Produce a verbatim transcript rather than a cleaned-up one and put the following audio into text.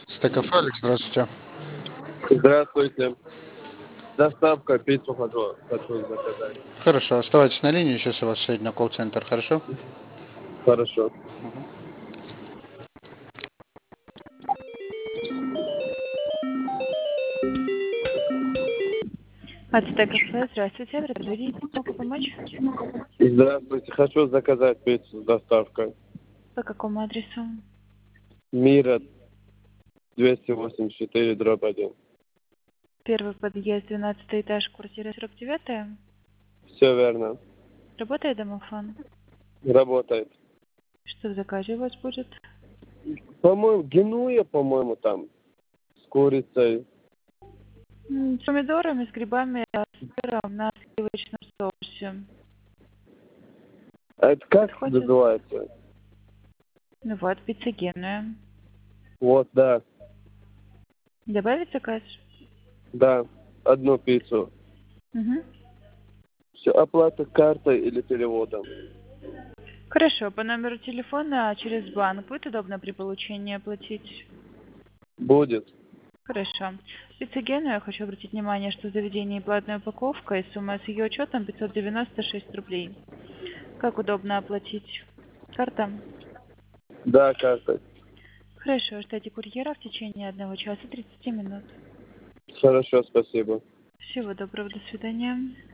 Стейк-кафе, Алекс, здравствуйте. Здравствуйте. Доставка пиццу хочу, хочу заказать. Хорошо, оставайтесь на линии, сейчас я вас соединю на колл-центр, хорошо? Хорошо. Мгм. От Стейк-кафе, здравствуйте, Радвидите, могу помочь? Здравствуйте. Хочу заказать пиццу с доставкой. По какому адресу? Мира двести восемьдесят четыре, дробь один. Первый подъезд, двенадцатый этаж, квартира сорок девять. Все верно. Работает домофон? Работает. Что в заказе у вас будет? По-моему, генуя, по-моему, там. С курицей. М, С помидорами, с грибами, а с сыром на сливочном соусе. А это как Подходит? называется? Ну вот, пицца Генуя. Вот, да. Добавить заказ? Да. Одну пиццу. Угу. Все, оплата картой или переводом. Хорошо, по номеру телефона через банк будет удобно при получении оплатить? Будет. Хорошо. Пицца Генуя, я хочу обратить внимание, что в заведении платная упаковка и сумма с ее учетом пятьсот девяносто шесть рублей. Как удобно оплатить? Карта? Да, картой. Хорошо, ждите курьера в течение одного часа тридцати минут. Хорошо, спасибо. Всего доброго, до свидания.